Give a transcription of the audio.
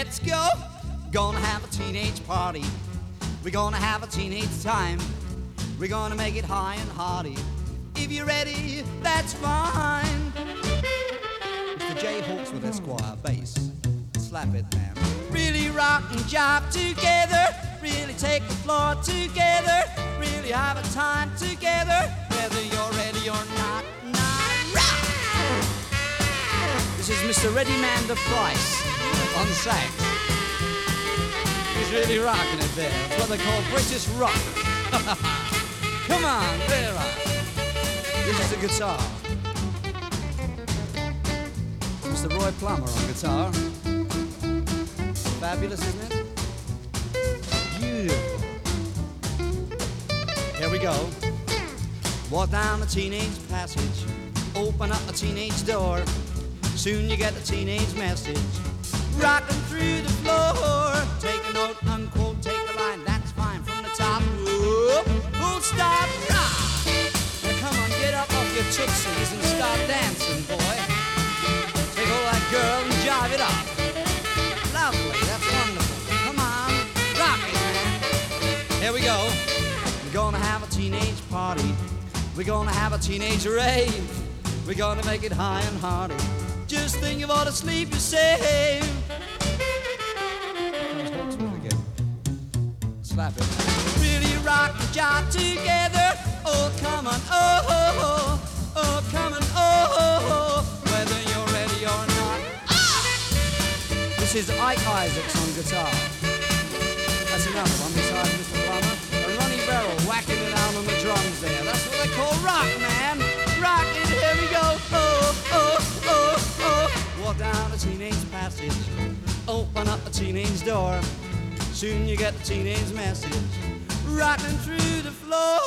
let's go. Gonna have a teenage party. We're gonna have a teenage time. We're gonna make it high and hearty. If you're ready, that's fine. Mr. J. Hawksworth Esquire, bass. Slap it, man. Really rock and jive together. Really take the floor together. Really have a time together. Whether you're ready or not, rock! This is Mr. Ready-Mander Price on sax. He's really rocking it there. It's what they call British rock. Come on, Vera. This is the guitar. Mr. Roy Plummer on guitar. Fabulous, isn't it? Beautiful. Here we go. Walk down a teenage passage. Open up a teenage door. Soon you get the teenage message. Rocking through the floor. Take a note, unquote, take a line. That's fine from the top. Whoop, full stop, rock. Now come on, get up off your tootsies and start dancing, boy. Take hold of that girl and jive it up. Lovely, that's wonderful. Come on, rock it, man. Here we go. We're gonna have a teenage party. We're gonna have a teenage rave. We're gonna make it high and hearty. Just think of all the sleep you save. Comes Hawksworth again. Slap it. Really rock the job together. Oh, come on, oh, oh, oh, oh, come on, oh, oh, oh, whether you're ready or not. Ah! This is Ike Isaacs on guitar. That's another one besides Mr. Plummer. And Ronnie Barrell whacking it out on the drums there. That's what they call rock, man. Rock it, here we go. Oh, oh, oh, oh. Walk down a teenage passage. Open up a teenage door. Soon you get the teenage message. Rocking through the floor.